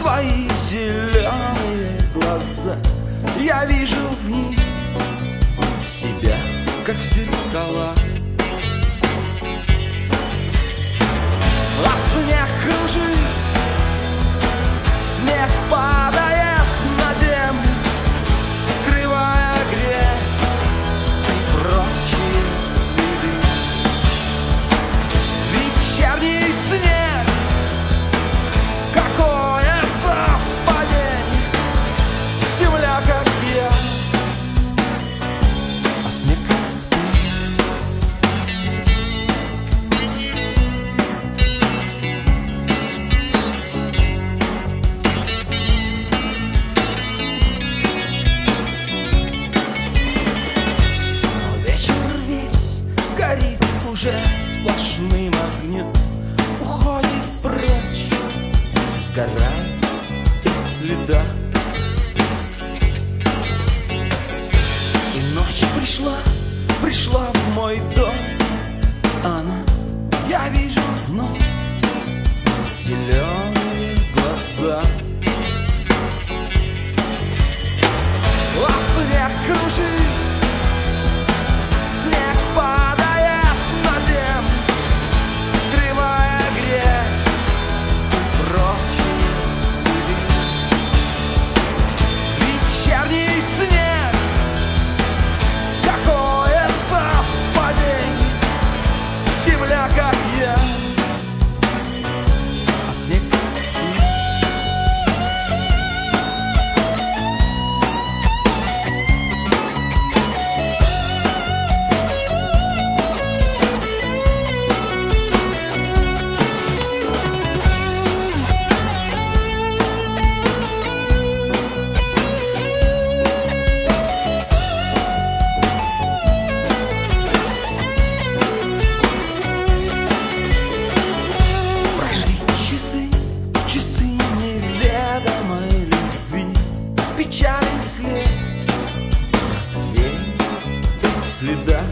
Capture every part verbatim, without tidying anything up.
твои зеленые глаза. Я вижу в них себя, как в зеркала. А снег кружит, снег падает на землю, скрывая грязь и прочие следы. Вечерний снег, какое совпадение, земля как я, а снег как ты. Но вечер весь горит уже сплошным огнем, уходит прочь, сгорает без следа. И ночь пришла, пришла в мой дом. Она, я вижу вновь зеленые глаза. А снег кружит, снег падает на землю, скрывая грязь и прочие следы. Вечерний снег, какое совпадение, земля как я, а снег как ты. Прошли часы, часы неведомой любви, печальный след, рассвет без следа.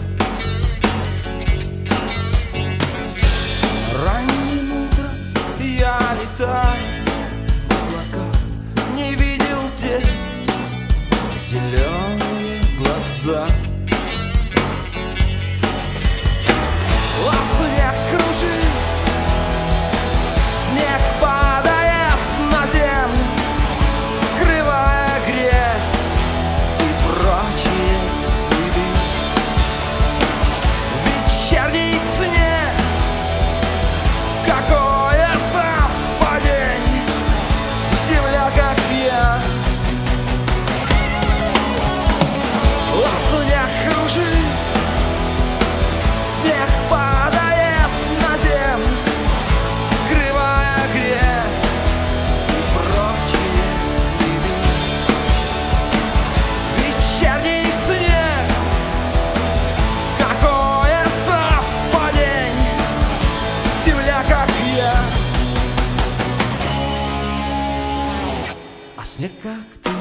Ранним утром я летаю в облаках, не видел те зеленые глаза. А снег кружит, снег падает на землю, скрывая грязь и прочие следы. Вечерний снег, какое совпадение, земля как я. А снег кружит, снег падает на землю, скрывая грязь и прочие следы. Вечерний снег, какое совпадение, земля как я, а снег как ты.